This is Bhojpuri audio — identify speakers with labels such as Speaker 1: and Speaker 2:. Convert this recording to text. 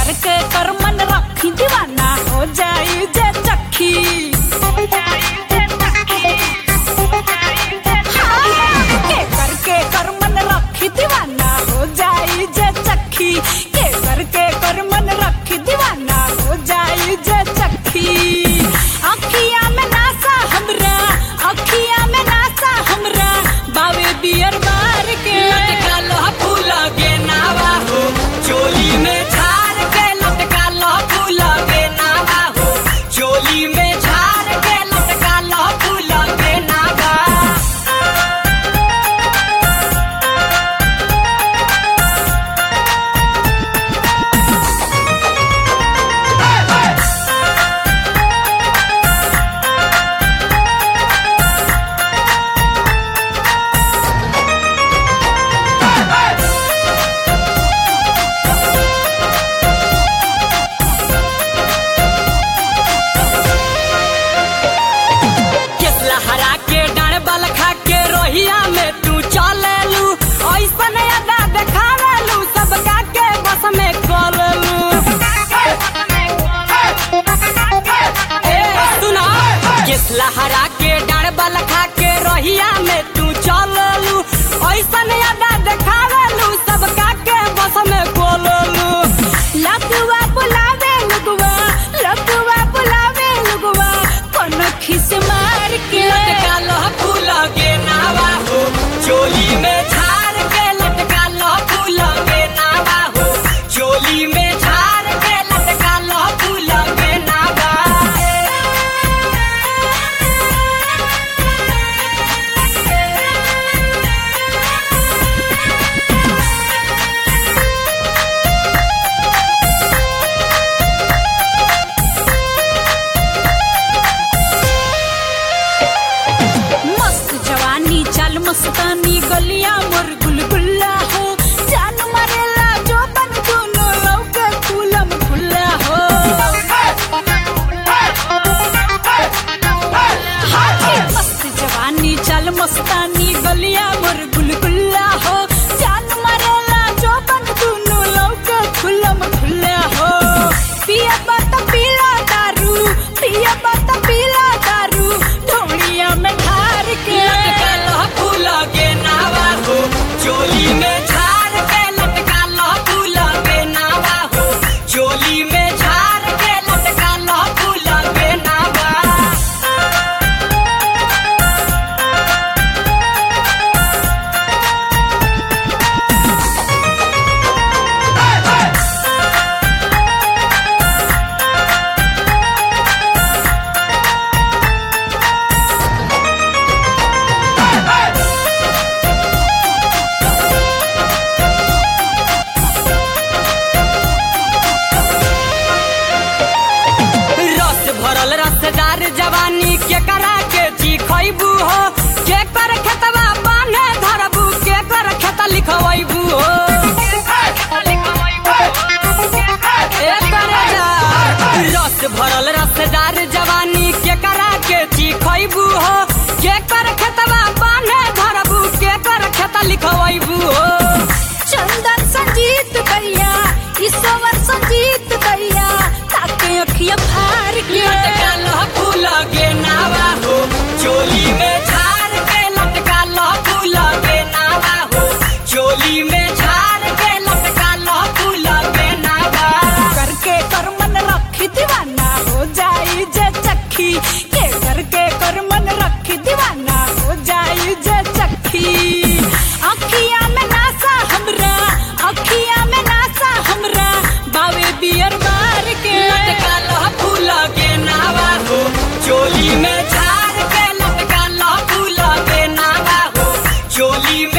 Speaker 1: करके कर मन रखी दीवाना हो जाई जे चखी। के करके कर मन रखी दीवाना हो जाई जे चखी। के करके कर मन रखी दीवाना हो जाई जे चखी। अखिया में नासा हमरा, अखिया में नासा हमरा, बावे बियर बार के
Speaker 2: लटका लो फूला के नावा हो, चोली में झार के लटका लो फूला के नावा हो, चोली में झार के लटका लो फूला के नावा। हरा के डांड बल खा के रोहिया में तू चलेलू, ऐसा अदा देखावेलू, सबका के बस में करेलू। सुना केसला हरा के डांड बल खा के रोहिया में तू चलेलू, ऐसा अदा देखावेलू, सबका के बस में करेलू।
Speaker 1: लकुआ बुलावे लुगवा, लकुआ बुलावे लुगवा, कौन खिस मार के
Speaker 2: लटका लो फूला के नावा हो, चोली में झार के लटका लो फूला के नावा हो, चोली में झार के लटका लो फूला के नावा।
Speaker 1: मस्त जवानी चल मस्तानी गलिया मोर गुलगुल्ला हो, जान मरेला जो बन दोनों लौके फूलम खुल्ला हो। मस्त जवानी चल मस्तानी गलिया मोर गुलगुल्ला हो, जान मरेला जो बन दोनों लौके फूलम खुल्ला हो। पिया बात पीला दारू, पिया बात पीला दारू, ढोलिया में ठार के
Speaker 2: लटका लो फूला के नावा हो, चोली में झार के लटका लो फूला के नावा हो, चोली में झार के लटका लो फूला के नावा। रस भरल रसदार जवानी के करा के चीखबू हो, के कर खेतवा बांधे धरबू, के कर खेत लिखबू हो। रस भरल रसदार जवानी के करा के चीखबू हो, के कर खेतवा बांधे धरबू, के कर खेत लिखबू हो।
Speaker 1: चंदन संजीत भैया, ईश्वर संजीत भैया, ताके अखिया फार के
Speaker 2: लटका लो फूला के नावा हो, चोली में झार के लटका लो फूला के नावा हो, चोली में झार के लटका लो फूला के नावा।
Speaker 1: करके कर मन रखी दीवाना हो जाई जे चखी। के करके कर मन रखी दीवाना हो जाई जे चखी। अखिया में नासा हमरा, अखिया में नासा हमरा, बावे बियर बार के
Speaker 2: लटका लो फूला के नावा हो, चोली में झार के लटका लो फूला के नावा हो, चोली में